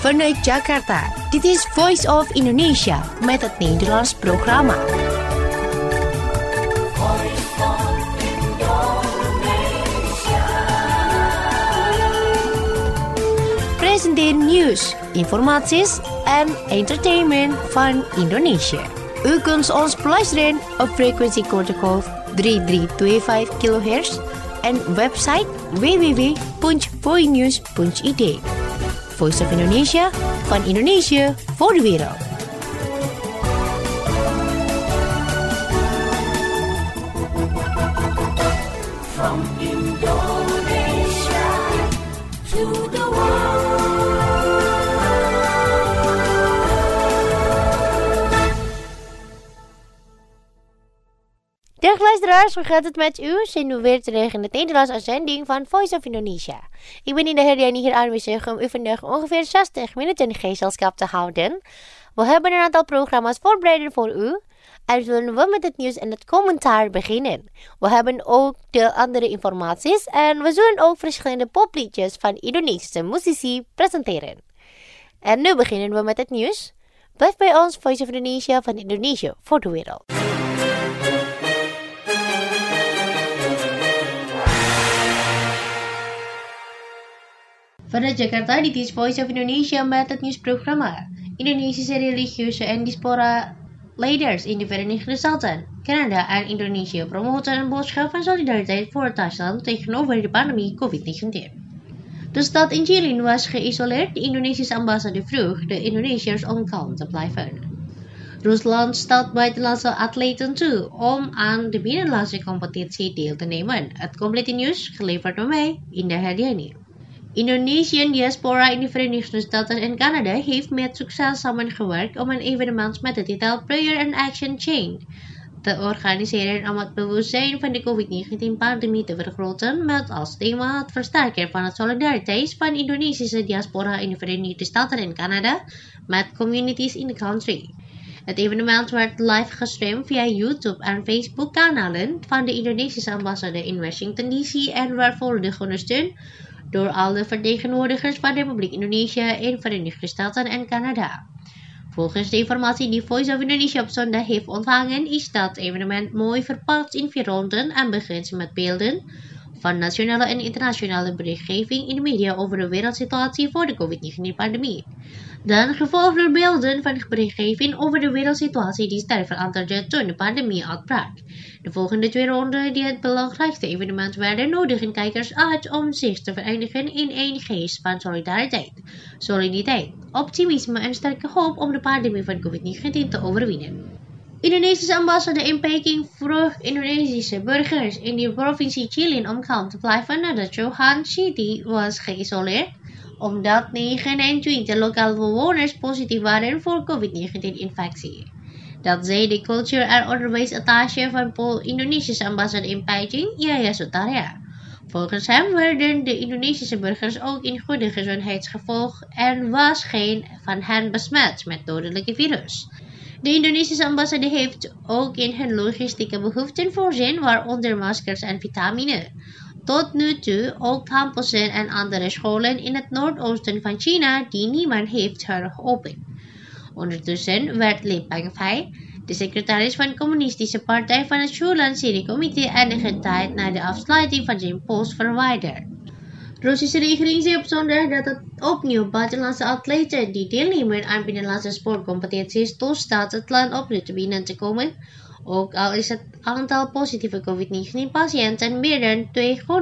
Vanuit Jakarta, dit is Voice of Indonesia met het Nederlands programma. Presenteer nieuws, informaties en entertainment van Indonesia. U kunt ons beluisteren op frequentiecodecode 3325 kHz en website www.voinews.id. Voice of Indonesia, van Indonesië voor de wereld. From Indonesia to the world. Dag luisteraars, hoe gaat het met u? Zijn we weer terug in de Nederlandse uitzending van Voice of Indonesia. Ik ben Indah Herdiani hier aanwezig om u vandaag ongeveer 60 minuten gezelschap te houden. We hebben een aantal programma's voorbereid voor u. En zullen we met het nieuws en het commentaar beginnen. We hebben ook de andere informaties en we zullen ook verschillende popliedjes van Indonesische muzici presenteren. En nu beginnen we met het nieuws. Blijf bij ons, Voice of Indonesia van Indonesië voor de wereld. Vanuit Jakarta, dit is Voice of Indonesia met het nieuwsprogramma. Indonesische religieuze en diaspora leiders in de Verenigde Staten, Canada en Indonesië promoten een boodschap van solidariteit voor het Duitsland tegenover de pandemie COVID-19. De stad in Jilin was geïsoleerd. De Indonesische ambassade vroeg de Indonesiërs om kalm te blijven. Rusland staat buitenlandse atleten toe om aan de binnenlandse competitie deel te nemen. Het complete nieuws geleverd door mij, Indah Herdiani. Indonesian diaspora in de Verenigde Staten en Canada heeft met succes samengewerkt om een evenement met de titel Prayer and Action Chain te organiseren om het bewustzijn van de COVID-19-pandemie te vergroten met als thema het versterken van het solidariteit van Indonesische diaspora in de Verenigde Staten en Canada met communities in the country. Het evenement werd live gestreamd via YouTube en Facebook kanalen van de Indonesische ambassade in Washington DC en werd volledig ondersteund door alle vertegenwoordigers van de Republiek Indonesië in Verenigde Staten en Canada. Volgens de informatie die Voice of Indonesia op zondag heeft ontvangen, is dat evenement mooi verpakt in 4 ronden en begint met beelden van nationale en internationale berichtgeving in de media over de wereldsituatie voor de COVID-19-pandemie. Dan gevolgd door beelden van berichtgeving over de wereldsituatie die sterk veranderde toen de pandemie uitbrak. De volgende 2 ronden die het belangrijkste evenement werden, nodigen kijkers uit om zich te verenigen in één geest van soliditeit, optimisme en sterke hoop om de pandemie van COVID-19 te overwinnen. Indonesische ambassade in Peking vroeg Indonesische burgers in de provincie Jilin om kalm te blijven nadat Johan City was geïsoleerd, omdat 29 lokale bewoners positief waren voor COVID-19-infectie. Dat zei de cultuur- en onderwijsattaché van de Indonesische ambassade in Peking, Yaya Sutaria. Volgens hem werden de Indonesische burgers ook in goede gezondheidsgevolg en was geen van hen besmet met dodelijke virus. De Indonesische ambassade heeft ook in hun logistieke behoeften voorzien, waaronder maskers en vitamine. Tot nu toe ook campussen en andere scholen in het noordoosten van China die niemand heeft geopend. Ondertussen werd Lee Peng-fei, de secretaris van de Communistische Partij van het Schulan-Siri-comité, enige tijd na de afsluiting van zijn post verwijderd. De Russische regering zei op zondag dat het opnieuw buitenlandse atleten die deelnemen aan binnenlandse sportcompetities toestaat het land opnieuw te binnen te komen, ook al is het aantal positieve COVID-19-patiënten meer dan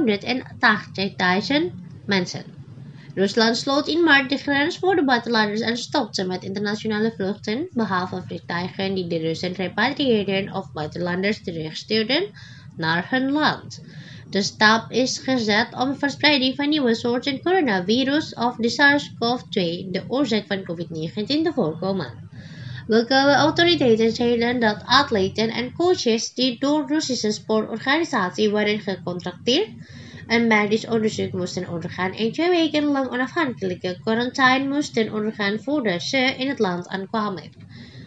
280.000 mensen. Rusland sloot in maart de grens voor de buitenlanders en stopte met internationale vluchten, behalve vliegtuigen die de Russen repatrieerden of buitenlanders terugstuurden naar hun land. De stap is gezet om de verspreiding van nieuwe soorten coronavirus of de SARS-CoV-2, de oorzaak van COVID-19, te voorkomen. Lokale autoriteiten zeiden dat atleten en coaches die door Russische sportorganisatie waren gecontracteerd een medisch onderzoek moesten ondergaan en 2 weken lang onafhankelijke quarantaine moesten ondergaan voordat ze in het land aankwamen.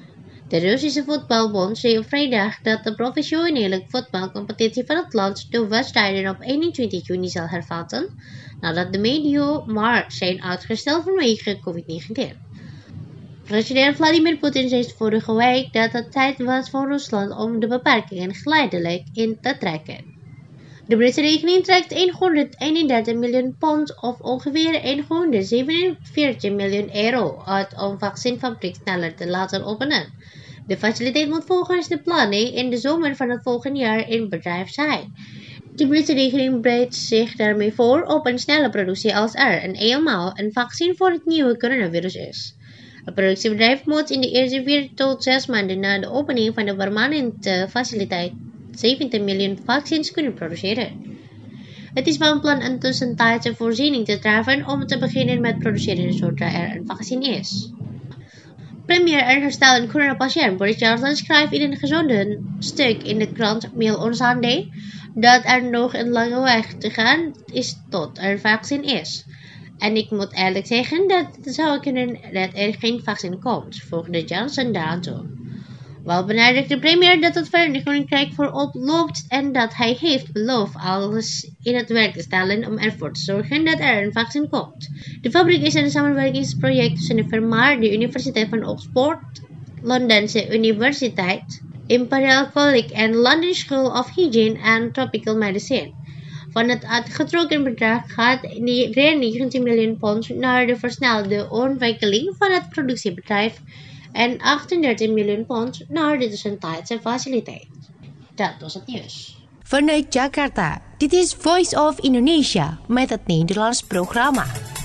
De Russische voetbalbond zei op vrijdag dat de professionele voetbalcompetitie van het land de wedstrijden op 21 juni zal hervatten, nadat de medio maart zijn uitgesteld vanwege COVID-19. President Vladimir Poetin zei vorige week dat het tijd was voor Rusland om de beperkingen geleidelijk in te trekken. De Britse rekening trekt 131 miljoen pond of ongeveer 147 miljoen euro uit om vaccinfabriek sneller te laten openen. De faciliteit moet volgens de planning in de zomer van het volgende jaar in bedrijf zijn. De Britse regering bereidt zich daarmee voor op een snelle productie als er eenmaal een vaccin voor het nieuwe coronavirus is. Het productiebedrijf moet in de eerste 4 tot 6 maanden na de opening van de permanente faciliteit 17 miljoen vaccins kunnen produceren. Het is van plan een tussentijdse voorziening te treffen om te beginnen met produceren zodra er een vaccin is. Premier en herstellende coronapatiënt Boris Johnson schrijft in een gezonden stuk in de krant Mail on Sunday dat er nog een lange weg te gaan is tot er een vaccin is. En ik moet eerlijk zeggen dat het zou kunnen dat er geen vaccin komt, voegde Johnson daaraan toe. Wel benadrukt de premier dat het Verenigd Koninkrijk voorop loopt en dat hij heeft beloofd alles in het werk te stellen om ervoor te zorgen dat er een vaccin komt. De fabriek is een samenwerkingsproject tussen de firma, de Universiteit van Oxford, Londense Universiteit, Imperial College en London School of Hygiene and Tropical Medicine. Van het uitgetrokken bedrag gaat 19 miljoen pond naar de versnelde ontwikkeling van het productiebedrijf en 38 miljoen pond naar de tussentijdse faciliteit. Dat was het nieuws. Vanuit Jakarta, dit is Voice of Indonesia met het Nederlands programma.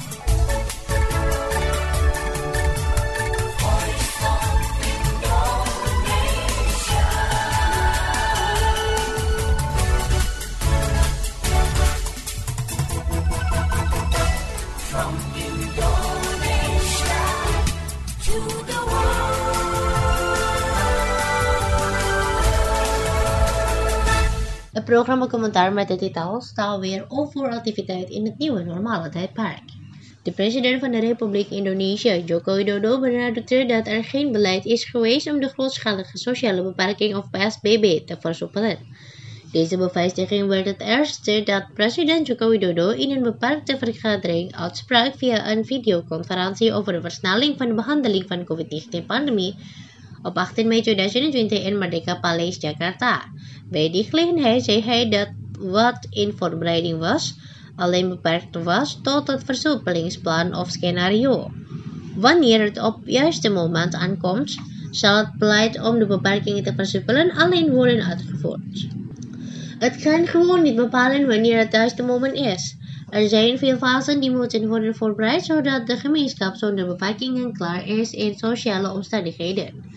Het programma Commentaar met de titel staat weer over activiteit in het nieuwe normale tijdperk. De president van de Republiek Indonesië, Joko Widodo, benadrukte dat er geen beleid is geweest om de grootschalige sociale beperking of PSBB te versoepelen. Deze bevestiging werd het eerste dat president Joko Widodo in een beperkte vergadering uitsprak via een videoconferentie over de versnelling van de behandeling van de COVID-19-pandemie op 18 mei 2020 in Merdeka Palace, Jakarta. Bij die gelegenheid zei hij dat wat in voorbereiding was, alleen beperkt was tot het versoepelingsplan of scenario. Wanneer het op het juiste moment aankomt, zal het beleid om de beperkingen te versoepelen alleen worden uitgevoerd. Het kan gewoon niet bepalen wanneer het juiste moment is. Er zijn veel fasen die moeten worden voorbereid zodat de gemeenschap zonder beperkingen klaar is in sociale omstandigheden.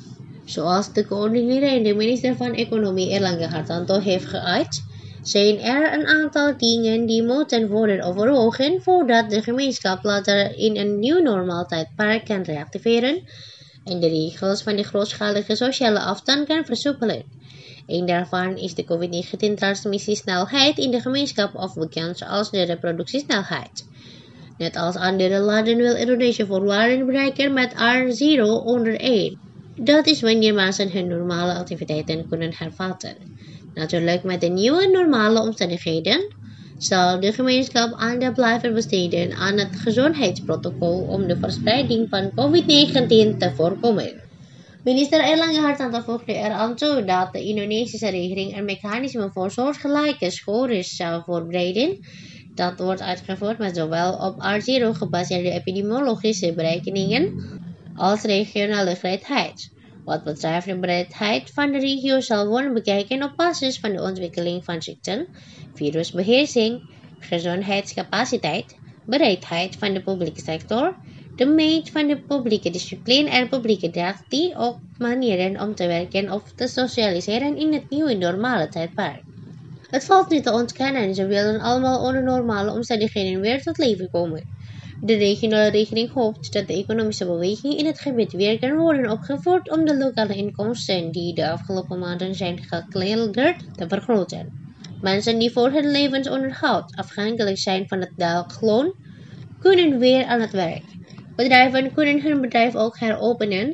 Zoals de coördinerende minister van Economie Erlangga Hartarto heeft geuit, zijn er een aantal dingen die moeten worden overwogen voordat de gemeenschap later in een nieuw normaal tijdperk kan reactiveren en de regels van de grootschalige sociale afstand kan versoepelen. Een daarvan is de COVID-19-transmissiesnelheid in de gemeenschap of bekend als de reproductiesnelheid. Net als andere landen wil Indonesië voorwaarden bereiken met R0 onder 1. Dat is wanneer mensen hun normale activiteiten kunnen hervatten. Natuurlijk met de nieuwe normale omstandigheden zal de gemeenschap aandacht blijven besteden aan het gezondheidsprotocol om de verspreiding van COVID-19 te voorkomen. Minister Erlangga Hartarto voegde eraan toe dat de Indonesische regering een mechanisme voor soortgelijke scores zou voorbereiden. Dat wordt uitgevoerd met zowel op R0 gebaseerde epidemiologische berekeningen als regionale bereidheid. Wat betreft de bereidheid van de regio zal worden bekeken op basis van de ontwikkeling van ziekten, virusbeheersing, gezondheidscapaciteit, bereidheid van de publieke sector, de meet van de publieke discipline en publieke reactie op manieren om te werken of te socialiseren in het nieuwe normale tijdperk. Het valt niet te ontkennen, ze willen allemaal onder normale omstandigheden weer tot leven komen. De regionale regering hoopt dat de economische beweging in het gebied weer kan worden opgevoerd om de lokale inkomsten die de afgelopen maanden zijn gekelderd te vergroten. Mensen die voor hun levensonderhoud afhankelijk zijn van het dagloon, kunnen weer aan het werk. Bedrijven kunnen hun bedrijf ook heropenen.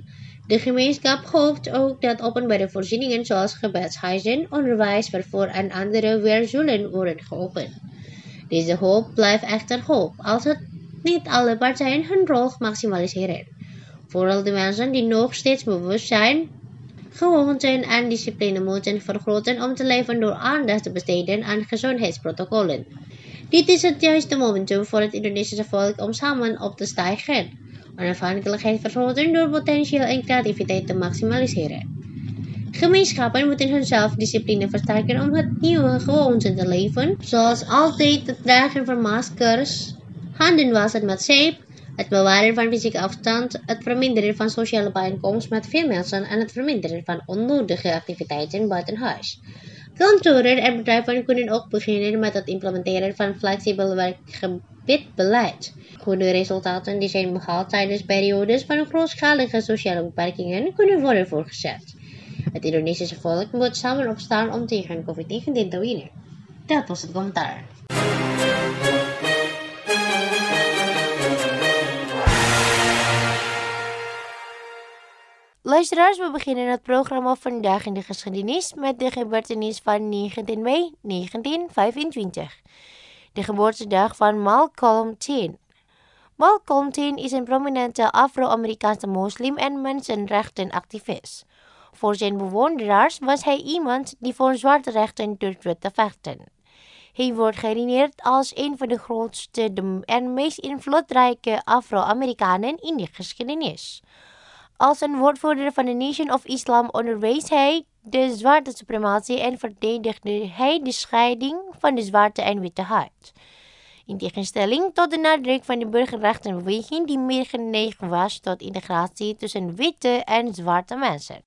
De gemeenschap hoopt ook dat openbare voorzieningen zoals gebedshuizen, onderwijs, vervoer en andere weer zullen worden geopend. Deze hoop blijft echter hoop als het niet alle partijen hun rol maximaliseren. Vooral de mensen die nog steeds bewust zijn, gewoonten en discipline moeten vergroten om te leven door aandacht te besteden aan gezondheidsprotocollen. Dit is het juiste momentum voor het Indonesische volk om samen op te stijgen, onafhankelijkheid vergroten door potentieel en creativiteit te maximaliseren. Gemeenschappen moeten hun zelfdiscipline versterken om het nieuwe gewoonten te leven, zoals altijd het dragen van maskers, handen wassen met zeep, het bewaren van fysieke afstand, het verminderen van sociale bijeenkomsten met veel mensen en het verminderen van onnodige activiteiten buiten huis. Kantoren en bedrijven kunnen ook beginnen met het implementeren van flexibel werkgebiedbeleid. Goede resultaten die zijn behaald tijdens periodes van grootschalige sociale beperkingen kunnen worden voortgezet. Het Indonesische volk moet samen opstaan om tegen COVID-19 te winnen. Dat was het commentaar. Luisteraars, we beginnen het programma Vandaag in de Geschiedenis met de gebeurtenis van 19 mei 1925. De geboortedag van Malcolm X. Malcolm X is een prominente Afro-Amerikaanse moslim en mensenrechtenactivist. Voor zijn bewonderaars was hij iemand die voor zwarte rechten durfde te vechten. Hij wordt herinnerd als een van de grootste en meest invloedrijke Afro-Amerikanen in de geschiedenis. Als een woordvoerder van de Nation of Islam onderwees hij de zwarte suprematie en verdedigde hij de scheiding van de zwarte en witte huid. In tegenstelling tot de nadruk van de burgerrechtenbeweging die meer geneigd was tot integratie tussen witte en zwarte mensen.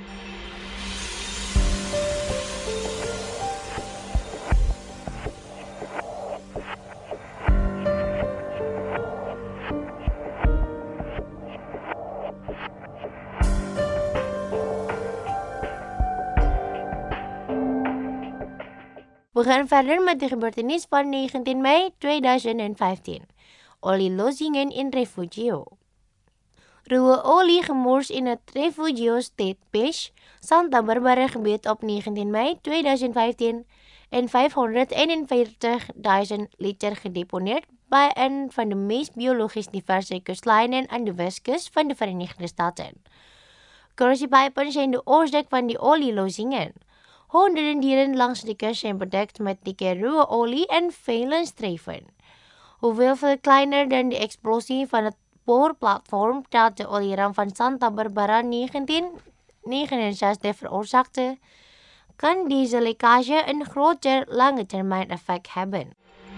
We gaan verder met de gebeurtenis van 19 mei 2015. Olielozingen in refugio. Ruwe olie gemorst in het Refugio State Beach, Santa Barbara gebied op 19 mei 2015 en 541.000 liter gedeponeerd bij een van de meest biologisch diverse kustlijnen aan de westkust van de Verenigde Staten. Corrosiepijpen zijn de oorzaak van die olielozingen. Honderden dieren langs de kust zijn bedekt met dikke ruwe olie en velen streven. Hoewel veel kleiner dan de explosie van het boorplatform dat de olieramp van Santa Barbara 1969 veroorzaakte, kan deze lekkage een groter langetermijn effect hebben.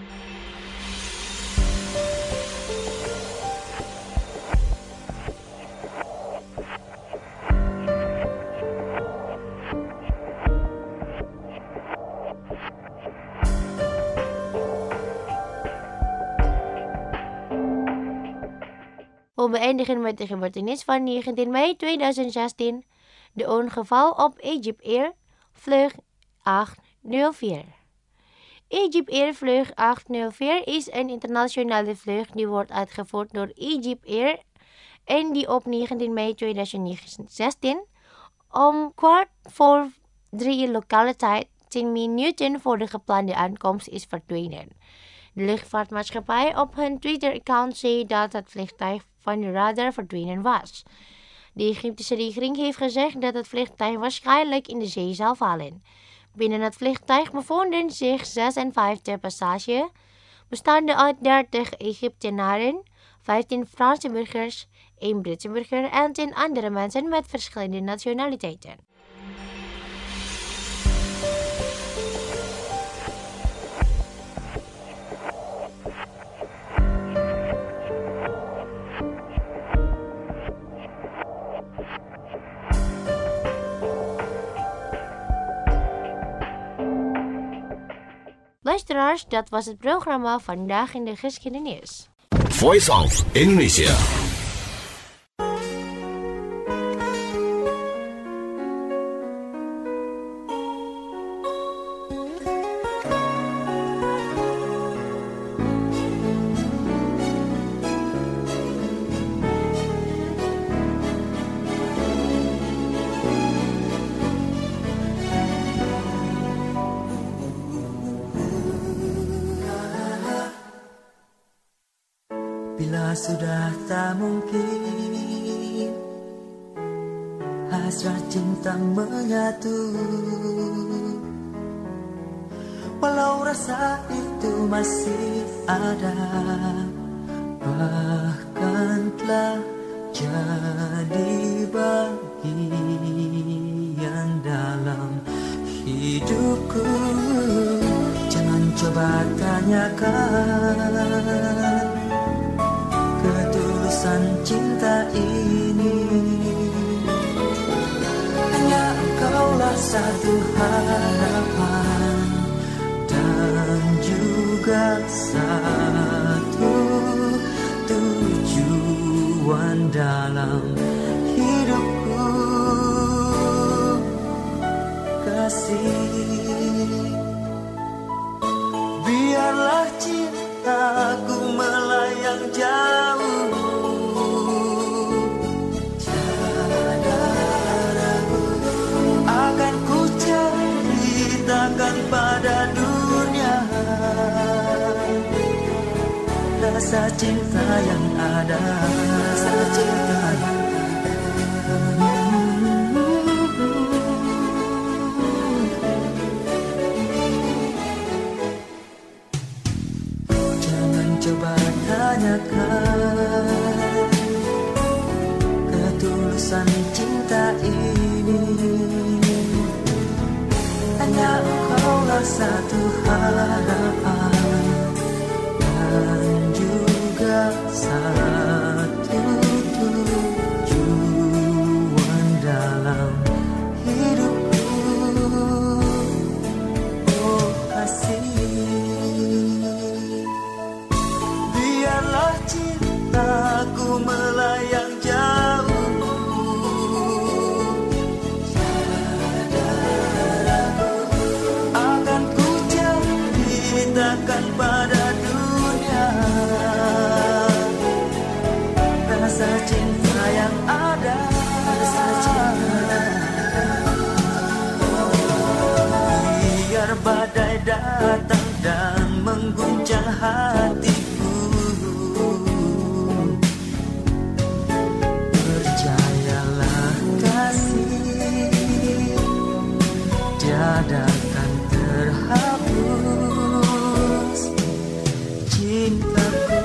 We beëindigen met de gebeurtenis van 19 mei 2016, de ongeval op Egypt Air, vlucht 804. Egypt Air vlucht 804 is een internationale vlucht die wordt uitgevoerd door Egypt Air en die op 19 mei 2016 om 2:15 lokale tijd 10 minuten voor de geplande aankomst is verdwenen. De luchtvaartmaatschappij op hun Twitter-account zei dat het vliegtuig van de radar verdwenen was. De Egyptische regering heeft gezegd dat het vliegtuig waarschijnlijk in de zee zal vallen. Binnen het vliegtuig bevonden zich 56 passagiers, bestaande uit 30 Egyptenaren, 15 Franse burgers, 1 Britse burger en 10 andere mensen met verschillende nationaliteiten. Luisteraars, dat was het programma Vandaag in de Geschiedenis. Voice of Indonesia. Bila sudah tak mungkin hasrat cinta menyatu, walau rasa itu masih ada, bahkan telah jadi bagian dalam hidupku. Jangan coba tanyakan ketulusan cinta ini. Hanya engkaulah satu harapan dan juga satu tujuan dalam hidupku, kasih. Biarlah cintaku melayang jauh, tiada ragu akan ku ceritakan pada dunia rasa cinta yang ada, rasa cinta yang coba tanyakan ketulusan cinta ini. Hanya engkaulah satu harapan dan juga satu tujuan dalam hidupku, oh kasih. Biarlah cintaku melayang jauh, tiada ragu akan ku ceritakan pada dunia rasa cinta yang ada, rasa cinta. Biar badai datang dan mengguncang hati, tiada akan terhapus cintaku.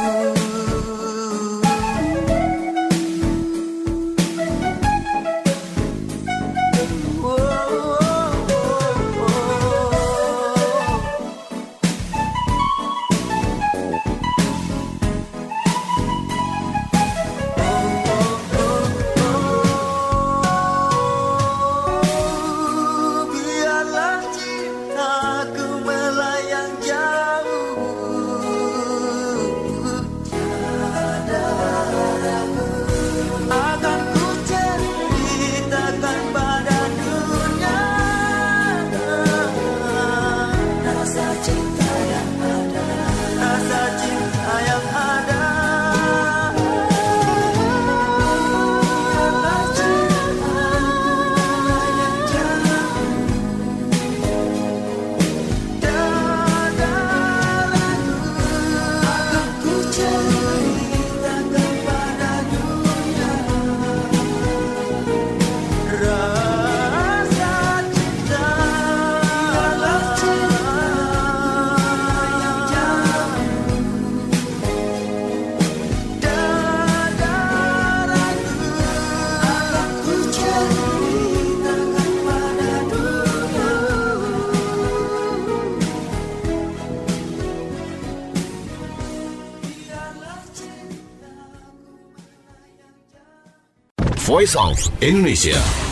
Voice of Indonesia.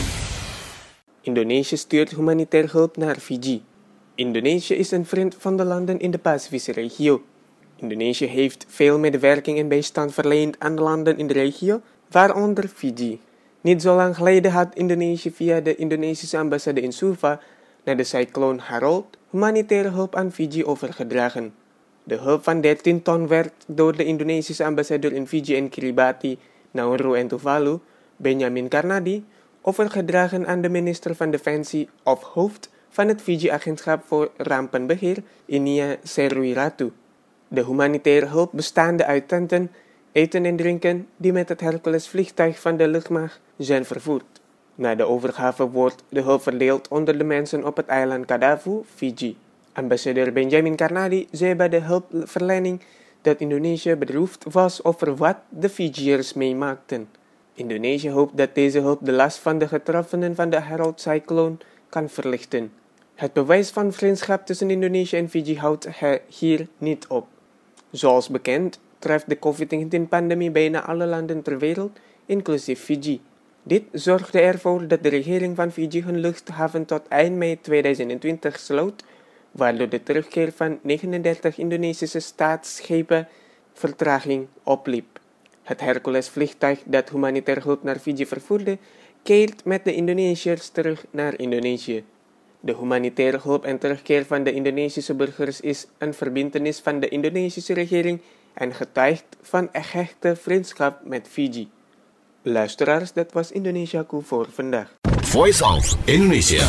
Indonesia stuurt humanitair hulp naar Fiji. Indonesia is een vriend van de landen in de Pacifische regio. Indonesia heeft veel medewerking en bijstand verleend aan de landen in de regio, waaronder Fiji. Niet zo lang geleden had Indonesië via de Indonesische ambassade in Suva naar de cycloon Harold humanitaire hulp aan Fiji overgedragen. De hulp van 13 ton werd door de Indonesische ambassadeur in Fiji en Kiribati, Nauru en Tuvalu, Benjamin Karnadi, overgedragen aan de minister van Defensie of hoofd van het Fiji-agentschap voor rampenbeheer, Inia Seruiratu. De humanitaire hulp bestaande uit tenten, eten en drinken die met het Hercules-vliegtuig van de luchtmacht zijn vervoerd. Na de overgave wordt de hulp verdeeld onder de mensen op het eiland Kadavu, Fiji. Ambassadeur Benjamin Karnadi zei bij de hulpverlening dat Indonesië bedroefd was over wat de Fijiërs meemaakten. Indonesië hoopt dat deze hulp de last van de getroffenen van de Harold-cycloon kan verlichten. Het bewijs van vriendschap tussen Indonesië en Fiji houdt hier niet op. Zoals bekend treft de COVID-19-pandemie bijna alle landen ter wereld, inclusief Fiji. Dit zorgde ervoor dat de regering van Fiji hun luchthaven tot eind mei 2020 sloot, waardoor de terugkeer van 39 Indonesische staatsschepen vertraging opliep. Het Hercules-vliegtuig dat humanitaire hulp naar Fiji vervoerde, keert met de Indonesiërs terug naar Indonesië. De humanitaire hulp en terugkeer van de Indonesische burgers is een verbintenis van de Indonesische regering en getuigt van echte vriendschap met Fiji. Luisteraars, dat was Indonesiaku voor vandaag. Voice of Indonesia.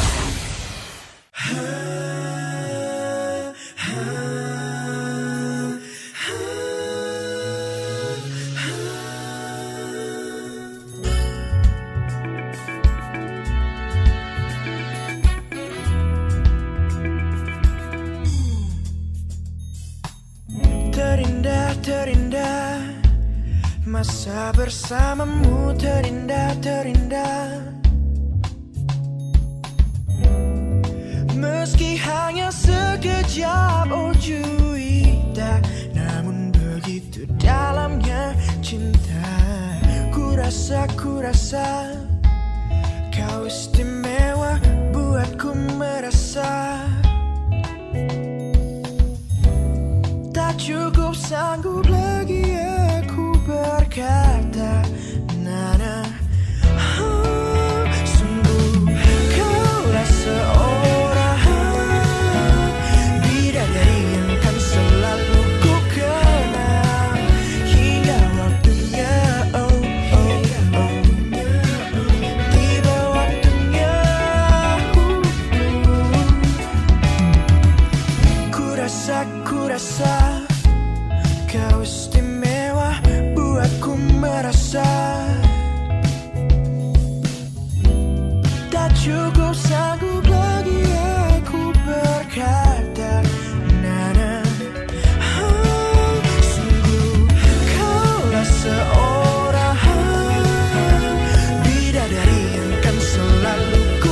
Terindah, masa bersamamu terindah. Meski hanya sekejap, oh juita, namun begitu dalamnya cinta. Ku rasa kau istimewa, buatku merasa tak cukup sanggup lagi aku berkata, Nana, sungguh kaulah seorang bidadari yang kan selalu ku kenal hingga waktunya, tiba waktunya. Ku rasa kau istimewa, buatku merasa tak cukup sanggup lagi aku berkata, Nana, sungguh kaulah seorang bidadari yang kan selalu ku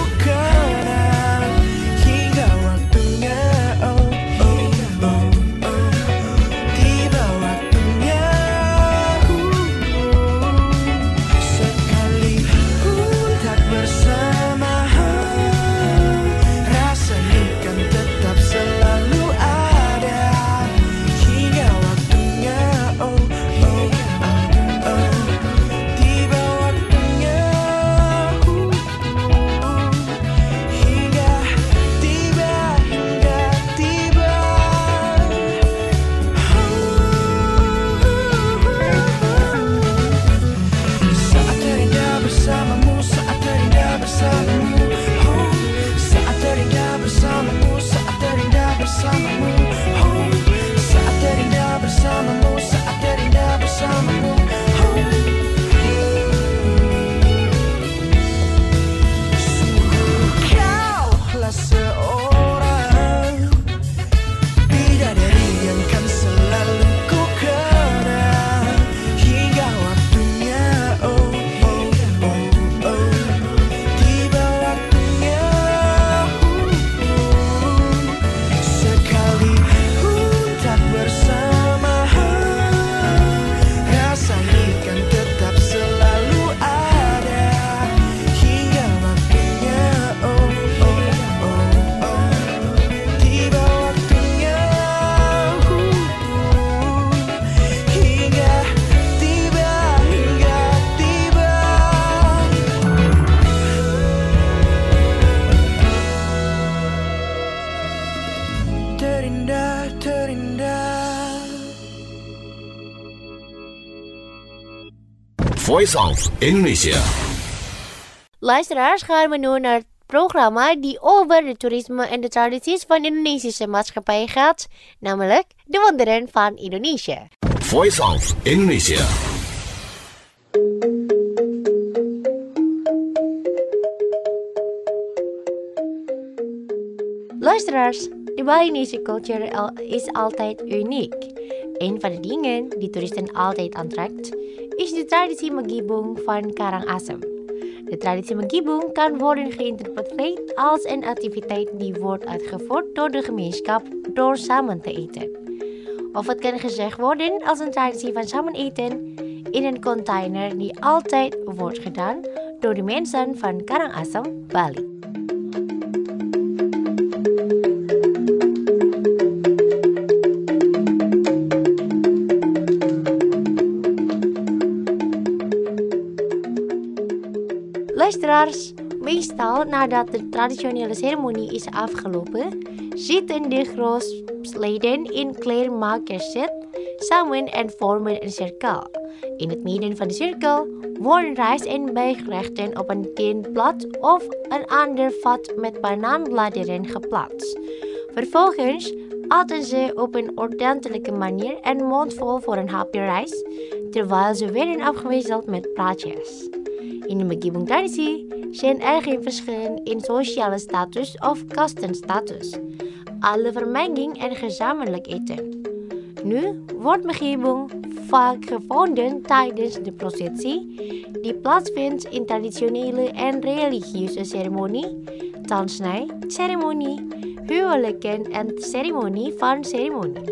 kenal hingga waktunya. Voice of Indonesia. Luisteraars, gaan we nu naar het programma die over de toerisme en de tradities van de Indonesische maatschappij gaat, namelijk De Wonderen van Indonesië. Voice of Indonesia. Luisteraars, de Balinese cultuur is altijd uniek. Een van de dingen die toeristen altijd aantrekt, is de traditie Magibung van Karangasem. De traditie Magibung kan worden geïnterpreteerd als een activiteit die wordt uitgevoerd door de gemeenschap door samen te eten. Of het kan gezegd worden als een traditie van samen eten in een container die altijd wordt gedaan door de mensen van Karangasem, Bali. Luisteraars, meestal nadat de traditionele ceremonie is afgelopen, zitten de groepsleden in kleermakerszit samen en vormen een cirkel. In het midden van de cirkel worden rijst en bijgerechten op een tinblad of een ander vat met banaanbladeren geplaatst. Vervolgens aten ze op een ordentelijke manier een mondvol voor een hapje rijst, terwijl ze werden afgewisseld met praatjes. In de Magibung-traditie zijn er geen verschillen in sociale status of kastenstatus. Alle vermenging en gezamenlijk eten. Nu wordt Magibung vaak gevonden tijdens de processie die plaatsvindt in traditionele en religieuze ceremonie, tandsnijceremonie, huwelijken en ceremonie van ceremonie.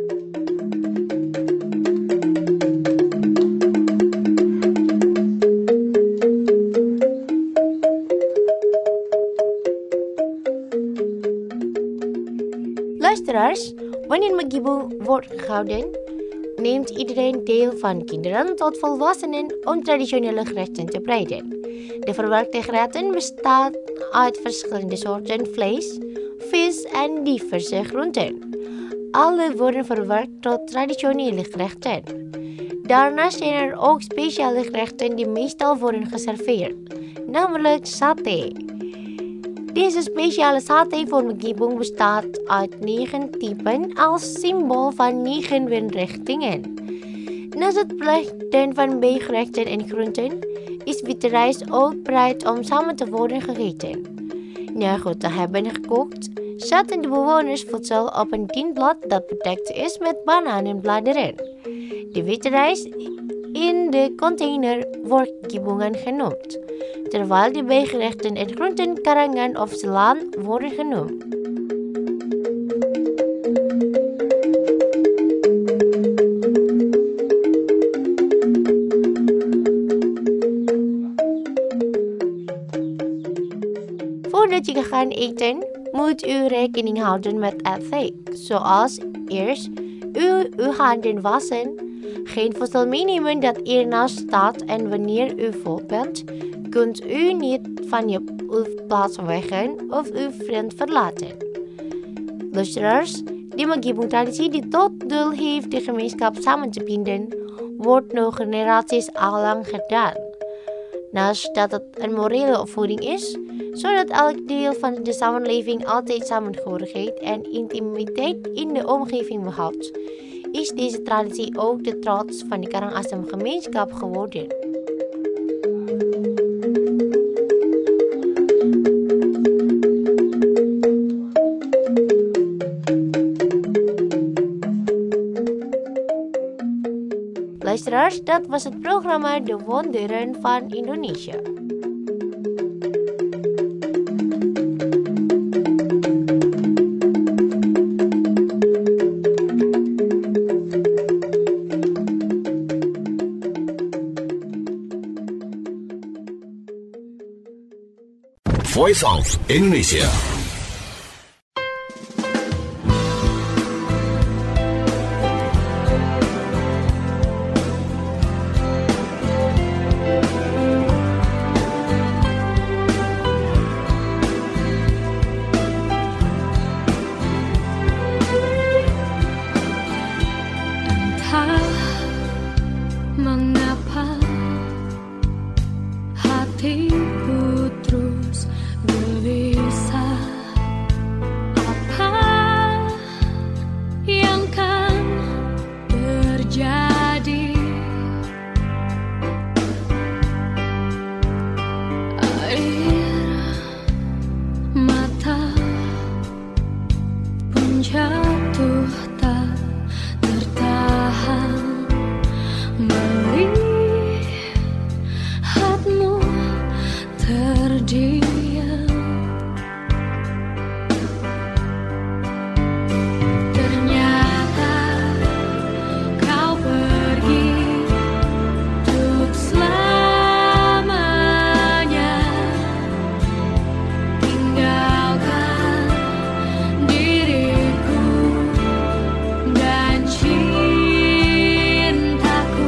Luisteraars, wanneer Magibung wordt gehouden, neemt iedereen deel van kinderen tot volwassenen om traditionele gerechten te bereiden. De verwerkte gerechten bestaan uit verschillende soorten vlees, vis en diverse groenten. Alle worden verwerkt tot traditionele gerechten. Daarnaast zijn er ook speciale gerechten die meestal worden geserveerd, namelijk satay. Deze speciale satay voor Magibung bestaat uit 9 typen als symbool van 9 windrichtingen. Naast het bereiden van bijgerechten en groenten is witte rijst ook bereid om samen te worden gegeten. Na goed te hebben gekookt, zetten de bewoners voedsel op een tinblad dat bedekt is met bananenbladeren. De witte rijst in de container wordt gibungan genoemd, terwijl de bijgerechten en groenten karangan of selan worden genoemd. Voordat je gaat eten, moet u rekening houden met ethiek, zoals eerst uw handen wassen, geen voedsel meenemen dat ernaast staat en wanneer u vol bent, kunt u niet van uw plaats weggaan of uw vriend verlaten. Luisteraars, de Magibung-traditie die tot doel heeft de gemeenschap samen te binden, wordt nog generaties allang gedaan. Naast dat het een morele opvoeding is, zodat elk deel van de samenleving altijd samenhorigheid en intimiteit in de omgeving behoudt, is deze traditie ook de trots van de Karangasem-gemeenschap geworden. Luisteraars, dat was het programma De Wonderen van Indonesië. Voice of Indonesia. Mengapa hatiku terus gelisah? jatuh tak tertahan melihatmu terdiam. Ternyata kau pergi untuk selamanya, tinggalkan diriku dan cintaku.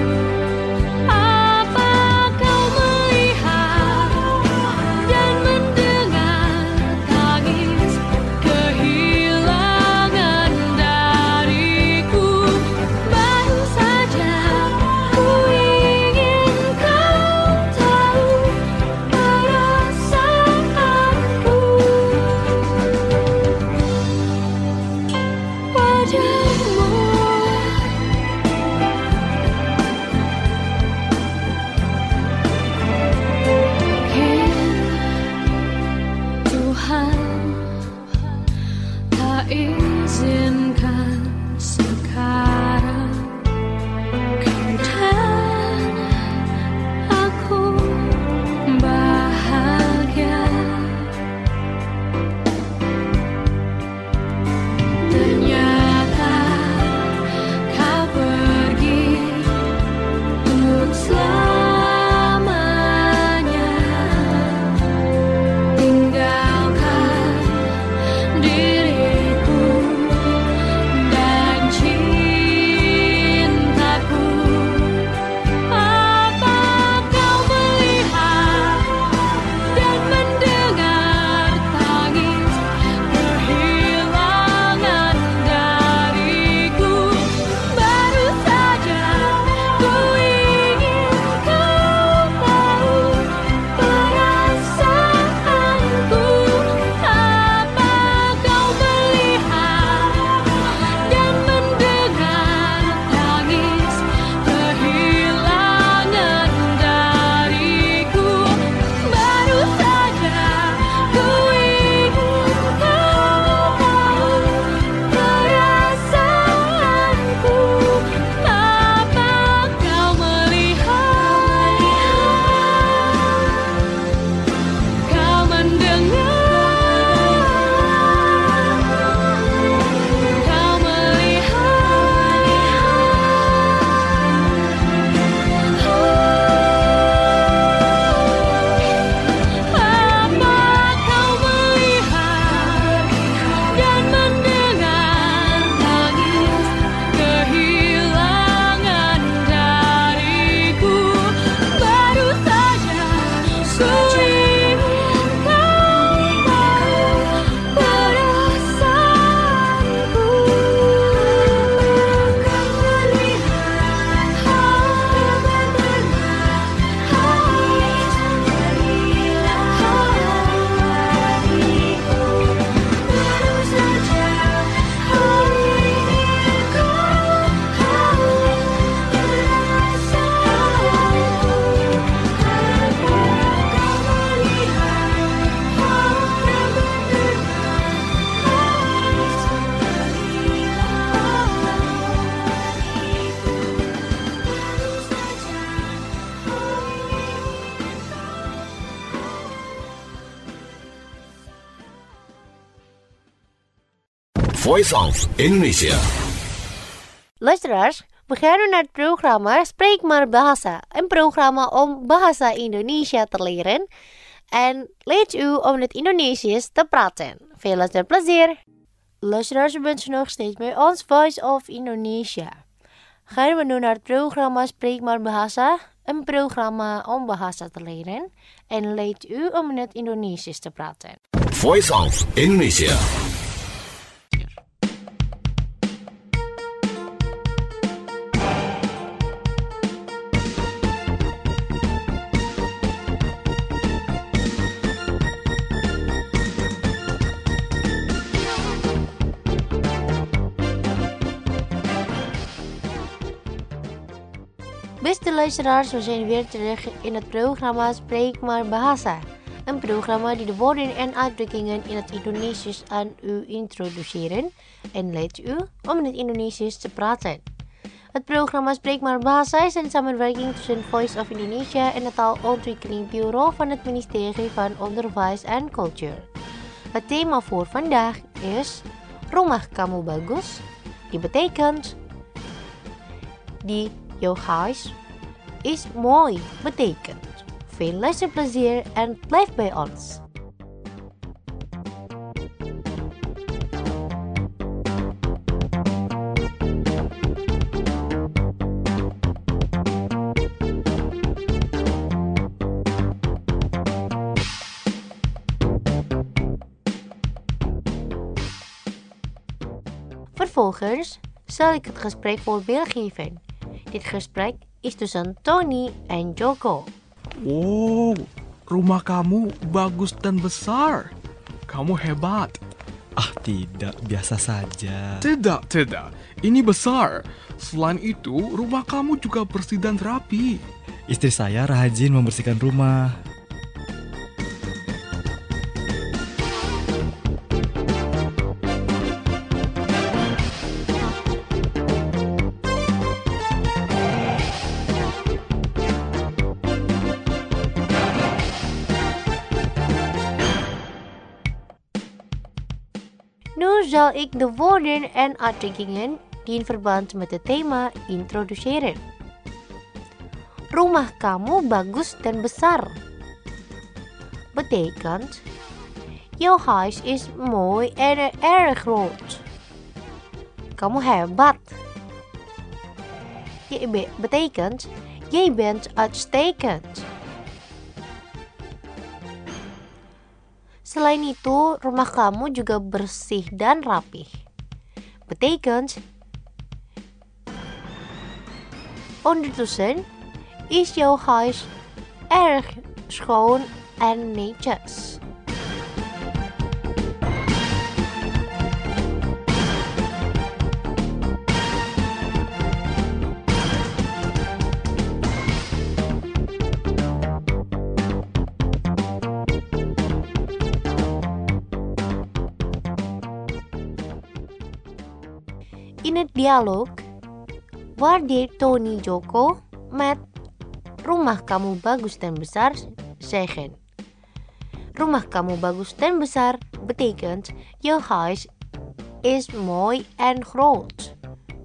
Apa kau melihat dan mendengar tangis kehilangan dariku? Baru saja ku ingin kau tahu perasaanku. Wajahmu Tuhan tak izinkan sekarang kau dan aku bahagia. Ternyata kau pergi untuk selamanya, tinggalkan diriku dan cintaku. Apa kau melihat dan mendengar tangis kehilangan dariku? Baru saja ku ingin kau tahu perasaanku. Apa kau melihat dan mendengar tangis kehilangan dariku? Baru saja ku ingin kau tahu perasaanku. Apa kau melihat, kau mendengar, kau melihat, apa kau melihat dan mendengar tangis kehilangan dariku? Baru saja ku ingin kau tahu perasaanku. Kau melihat dan mendengar tangis kehilangan dariku. Baru saja ku ingin kau tahu Voice of Indonesia. Luisteraars, we gaan nu naar het programma Spreek maar Bahasa. Een programma om bahasa Indonesia te leren en leert u om het Indonesisch te praten. Veel luisterplezier! Luisteraars, u bent nog steeds bij ons Voice of Indonesia. Gaan we nu naar het programma Spreek maar Bahasa. Een programma om bahasa te leren en leert u om het Indonesisch te praten. Voice of Indonesia. Beste luisteraars, we zijn weer terug in het programma Spreek maar Bahasa. een programma die de woorden en uitdrukkingen in het Indonesisch aan u introduceren en leidt u om in het Indonesisch te praten. Het programma Spreek maar Bahasa is een samenwerking tussen Voice of Indonesia en het taalontwikkeling bureau van het ministerie van Onderwijs en Cultuur. Het thema voor vandaag is Rumah Kamu Bagus, die betekent die jouw huis is mooi betekent. Veel luisterplezier en blijf bij ons. Vervolgens zal ik het gesprek voorbeeld geven. Dit gesprek is tussen Tony en Joko. Wow, rumah kamu bagus dan besar. Kamu hebat. Ah tidak, biasa saja. Tidak. Ini besar. Selain itu, rumah kamu juga bersih dan rapi. Istri saya rajin membersihkan rumah. Nu zal ik de woorden en uitdrukkingen die in verband met het thema introduceren. Rumah kamu bagus dan besar. Betekent, jouw huis is mooi en erg groot. Kamu hebat. Betekent, jij bent uitstekend. Selain itu, rumah kamu juga bersih dan rapih. Betekent, ondertussen is jouw huis erg schoon en netjes. In het dialoog waardeert Tony Joko met rumah kamu bagus dan besar zeggen. Rumah kamu bagus dan besar betekent jouw huis is mooi en groot.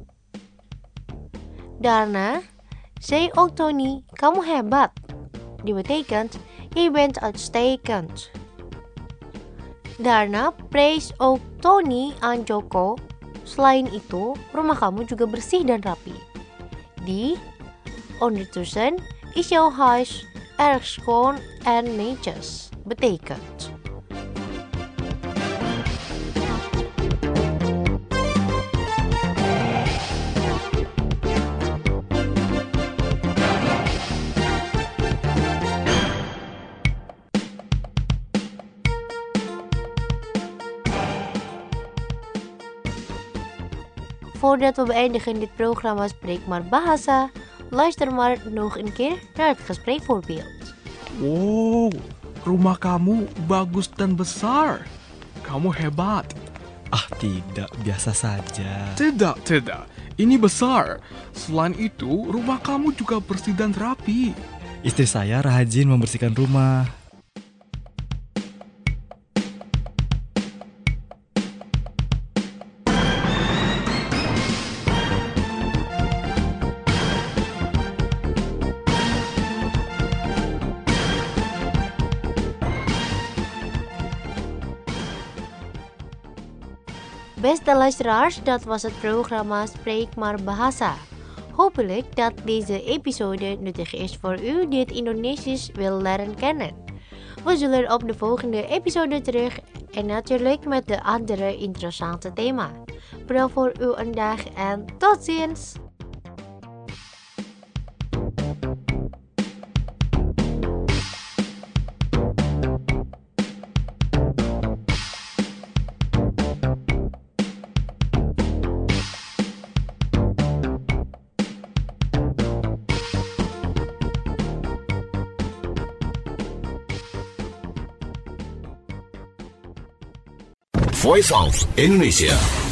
Daarna zei ook Tony, kamu hebat. Die betekent, jij bent uitstekend. Daarna prees ook Tony aan Joko. Selain itu, rumah kamu juga bersih dan rapi. Ondertussen is jouw huis erg schoon en netjes. Betekent. Voordat we beëindigen dit programma Spreek maar Bahasa, luister maar nog een keer naar het gespreekvoorbeeld. Wow, rumah kamu bagus dan besar. Kamu hebat. Ah tidak, biasa saja. Tidak. Ini besar. Selain itu, rumah kamu juga bersih dan rapi. Istri saya rajin membersihkan rumah. Beste luisteraars, dat was het programma Spreek maar Bahasa. Hopelijk dat deze episode nuttig is voor u die het Indonesisch wil leren kennen. We zullen op de volgende episode terug en natuurlijk met de andere interessante thema. Bedankt voor uw aandacht en tot ziens! Voice of Indonesia.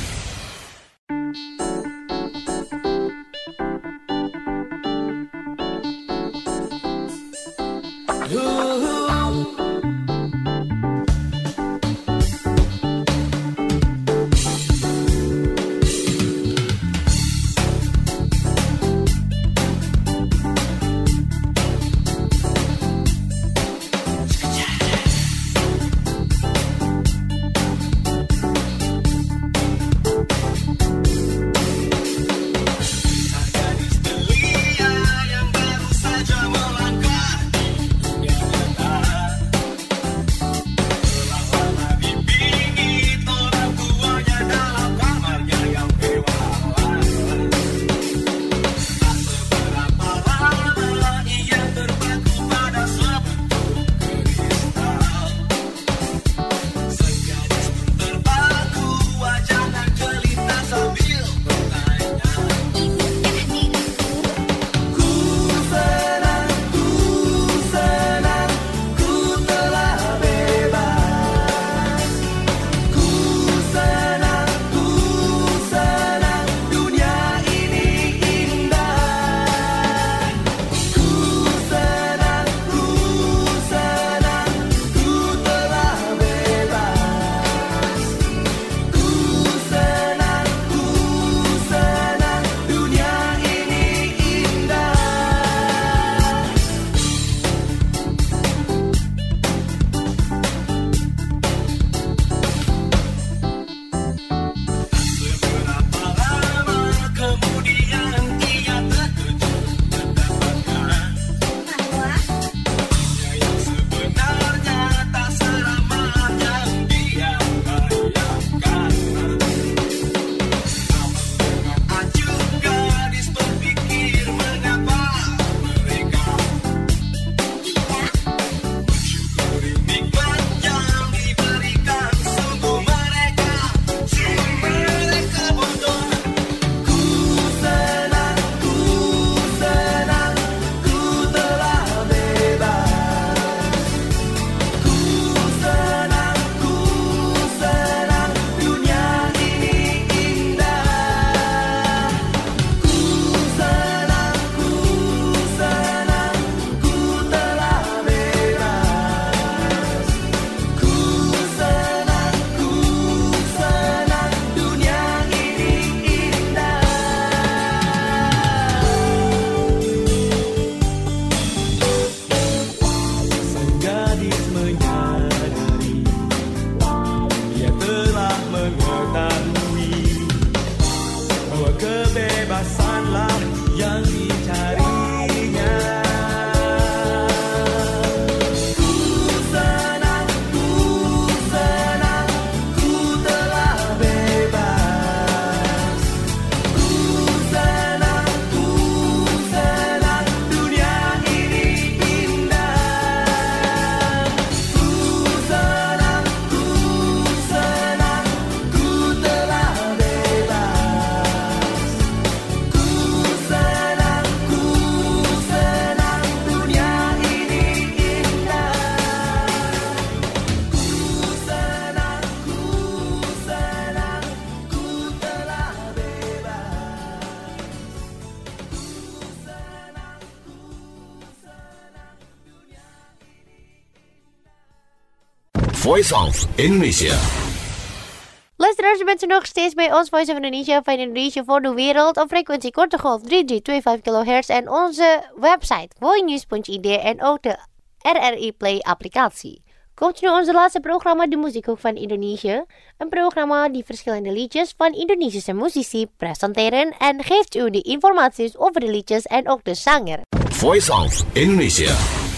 Voice of Indonesia. Luisteraars, bent u nog steeds bij ons Voice of Indonesia van Indonesia voor de wereld op frequentie korte golf 3325 kHz en onze website gooinews.id en ook de RRI Play applicatie. Komt nu onze laatste programma, de Muziekhoek van Indonesië. Een programma die verschillende liedjes van Indonesische muzici presenteren en geeft u de informaties over de liedjes en ook de zanger. Voice of Indonesia.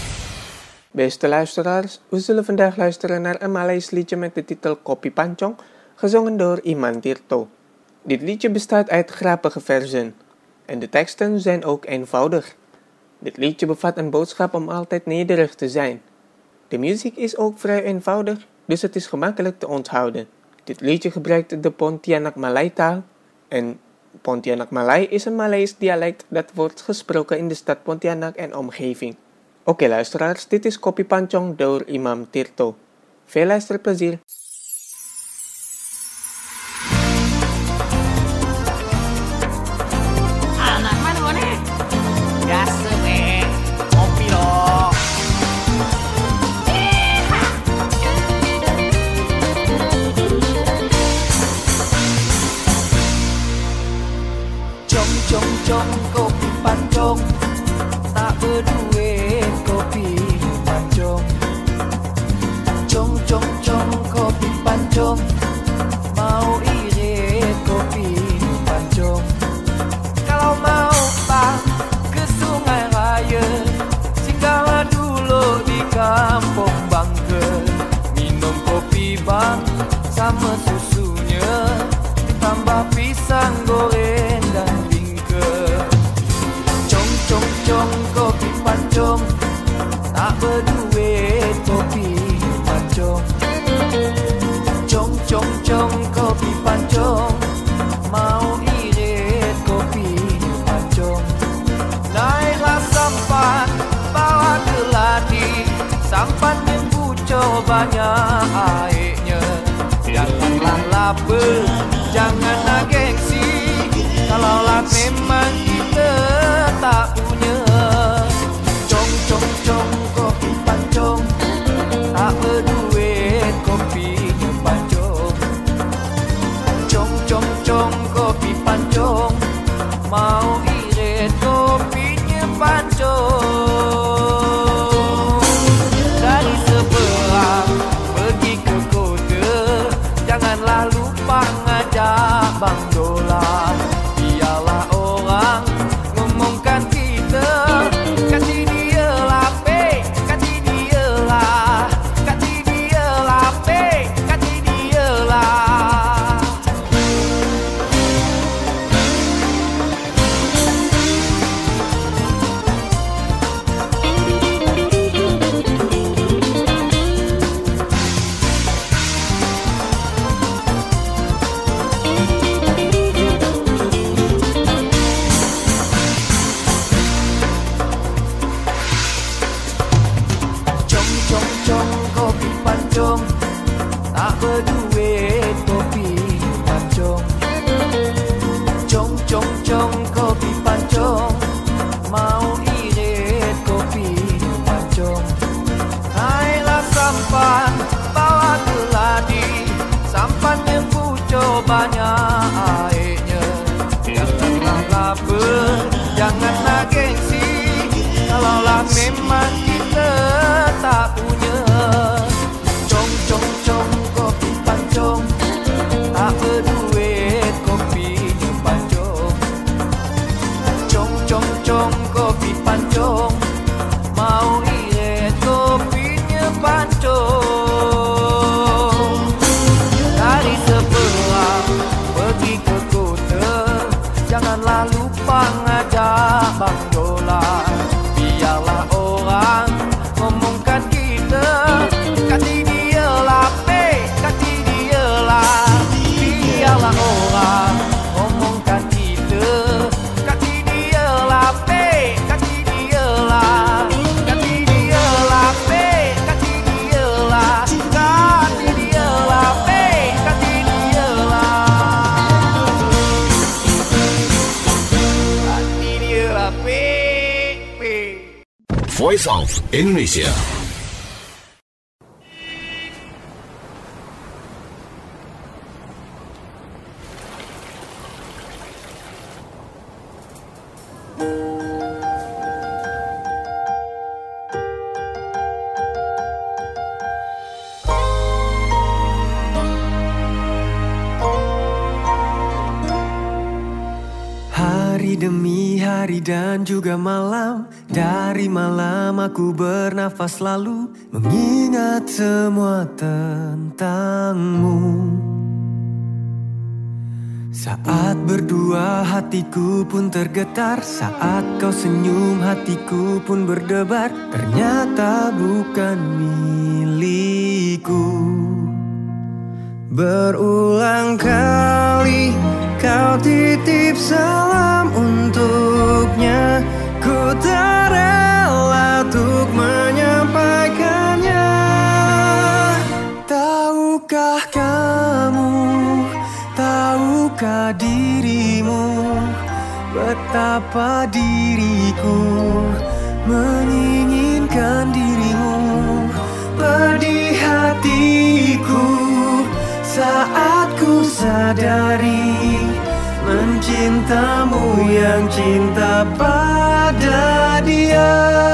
Beste luisteraars, we zullen vandaag luisteren naar een Maleis liedje met de titel Kopi Pancong, gezongen door Imam Tirto. Dit liedje bestaat uit grappige verzen en de teksten zijn ook eenvoudig. Dit liedje bevat een boodschap om altijd nederig te zijn. De muziek is ook vrij eenvoudig, dus het is gemakkelijk te onthouden. Dit liedje gebruikt de Pontianak Malay taal en Pontianak Malay is een Maleis dialect dat wordt gesproken in de stad Pontianak en omgeving. Oké luisteraars, dit is Kopi Pancong door Imam Tirto. Veel luisterplezier! berduit kopi pancong. Cong cong cong kopi pancong, mau irit kopi pancong. Kalau mau bang ke Sungai Raya, singgahlah dulu di Kampung Bangka. Minum kopi bang sama susunya, ditambah pisang goreng dan bingka. Cong cong cong kopi pancong, tak berduit kopi pancong. Cong cong cong kopi pancong, mau irit kopi pancong. Naiklah sampan, bawa geladi, sampan yang bucor banyak airnya. Janganlah lapar, janganlah gengsi, kalaulah memang kita tak punya. Cong cong cong kopi pancong, tak berduit kopinya pancong. Cong cong cong kopi pancong, mau irit kopinya pancong. Dari seberang pergi ke kota, janganlah lupa ngajak Bang Dola. Biarlah orang ngomongkan kita, kati dia lah pe, kati dia lah, kati dia lah pe, kati dia lah. Cong cong cong kopi pancong, tak berduit kopi pancong. Cong cong cong kopi pancong, mau irit kopi pancong. Naiklah sampan, bawa geladi, sampan yang bucor banyak airnya. Janganlah lapar, janganlah gengsi, kalaulah memang kita tak punya. Cong cong cong kopi pancong, tak berduit kopinya pancong. Cong cong cong kopi pancong, mau irit kopinya pancong. Dari seberang pergi ke kota, janganlah lupa ngajak Bang Dola. Biarlah orang ngomongkan kita, kati dia lah pe, kati dia lah. Biarlah orang ngomongkan kita, kati dia lah pe, kati dia lah. Kati dia lah pe, kati dia lah. Kati dia lah pe, kati dia lah. Kati dia lah pe. Voice of Indonesia. Hari demi hari dan juga malam, dari malam aku bernafas lalu mengingat semua tentangmu. Saat berdua hatiku pun tergetar, saat kau senyum hatiku pun berdebar. Ternyata bukan milikku. Berulang kali kau titip salam untuknya, ku tak rela untuk menyampaikannya. Tahukah kamu, tahukah dirimu, betapa diriku menginginkan dirimu. Pedih hatiku saat ku sadari mencintamu yang cinta pada dia.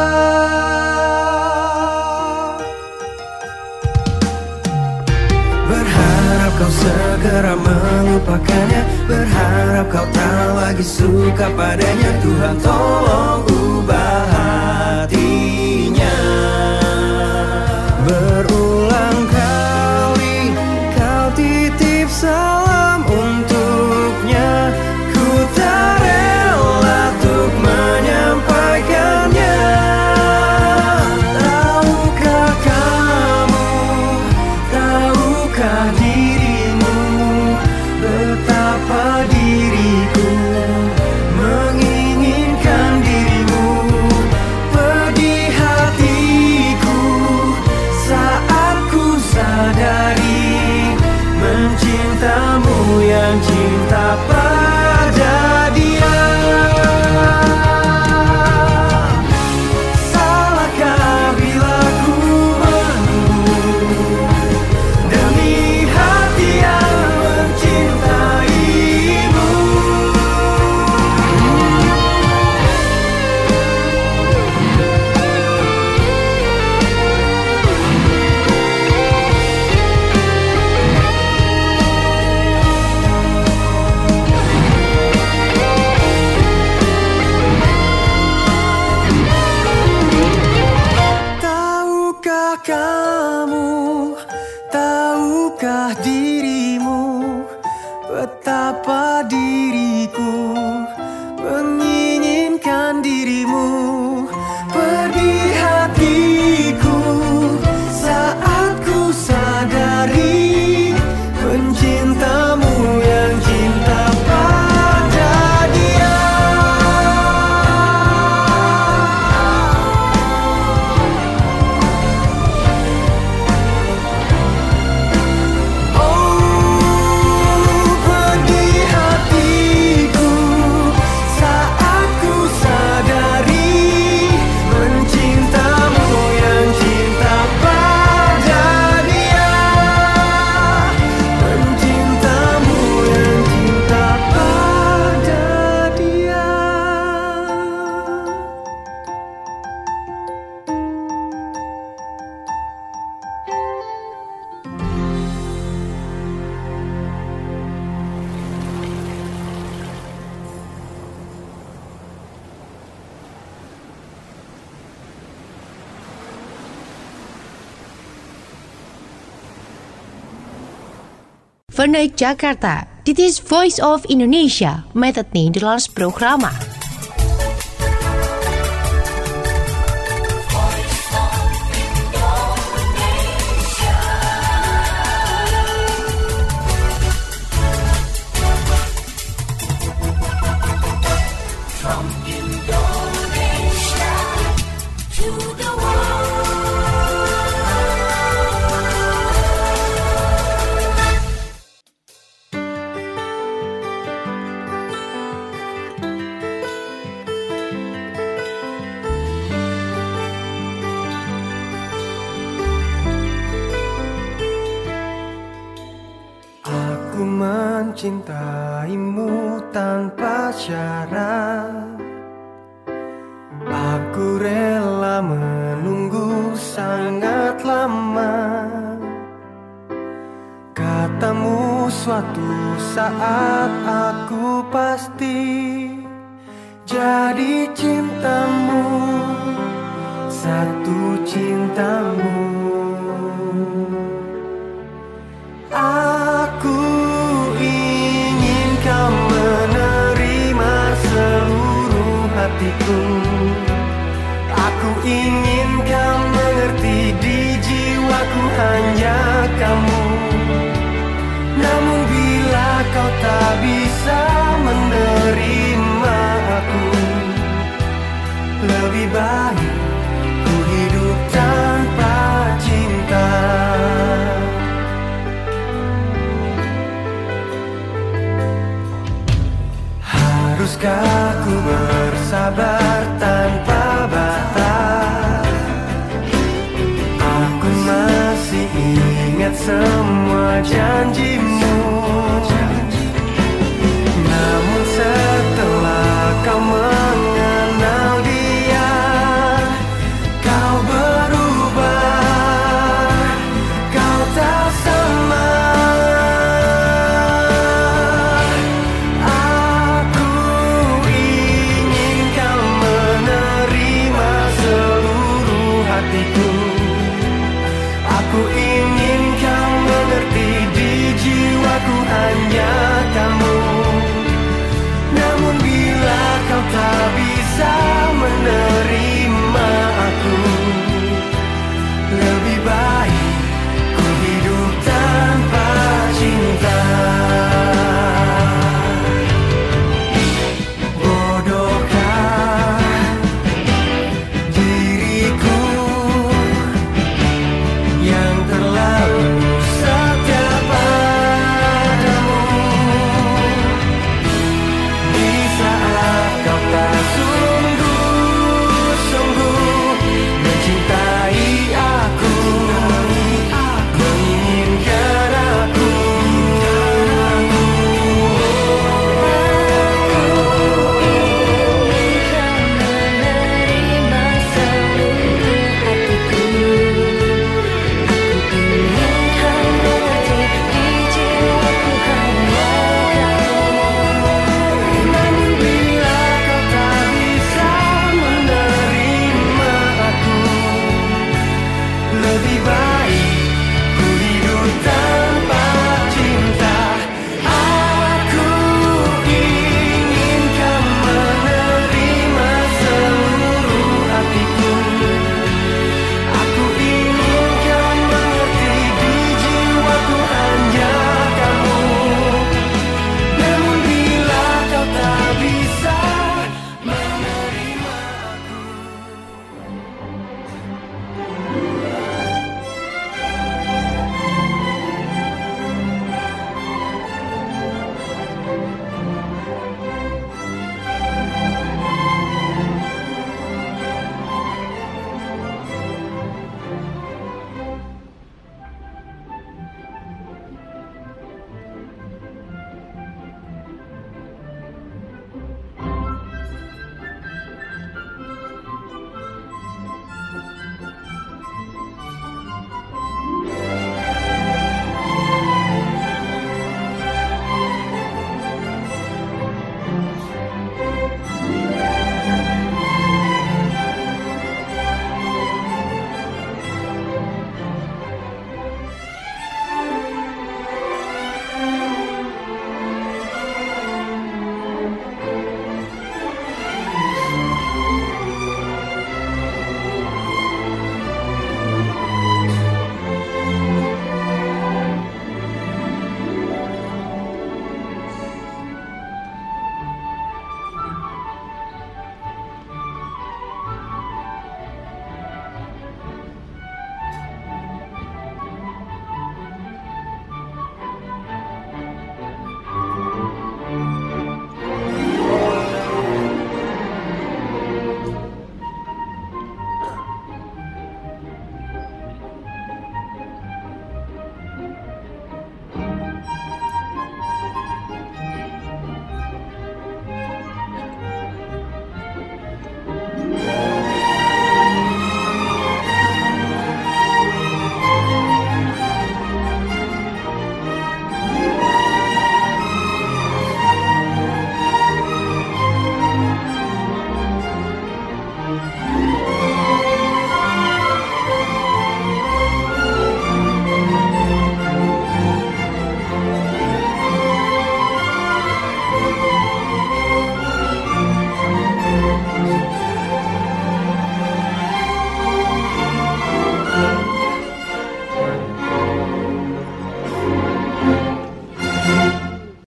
Berharap kau segera melupakannya, berharap kau tak lagi suka padanya. Tuhan tolong ubah hatinya. Berulang kali kau titip salam untuknya, ku tak rela untuk menyampaikannya. Tahukah kamu, tahukah dirimu, betapa diriku menginginkan dirimu. Pedih hatiku saat ku sadari mencintamu yang cinta pada dia. Salahkah bila ku menunggu demi hati yang mencintaimu? Tahukah kamu, tahukah dirimu, betapa diriku menginginkan dirimu. Pedih hatiku saat ku sadari mencintamu yang cinta pada dia. Oh, pedih hatiku saat ku sadari mencintamu yang cinta pada dia. Mencintamu yang cinta pada dia. Vanuit Jakarta, dit is Voice of Indonesia met het Nederlands programma. From Indonesia to the world. Aku mencintaimu tanpa syarat. Aku rela menunggu sangat lama. Katamu suatu saat aku pasti jadi cintamu, satu cintamu. Aku ingin kau menerima seluruh hatiku. Aku ingin kau mengerti di jiwaku hanya kamu. Namun bila kau tak bisa menerima aku, lebih baik ku hidup tanpa cinta. Haruskah ku bersabar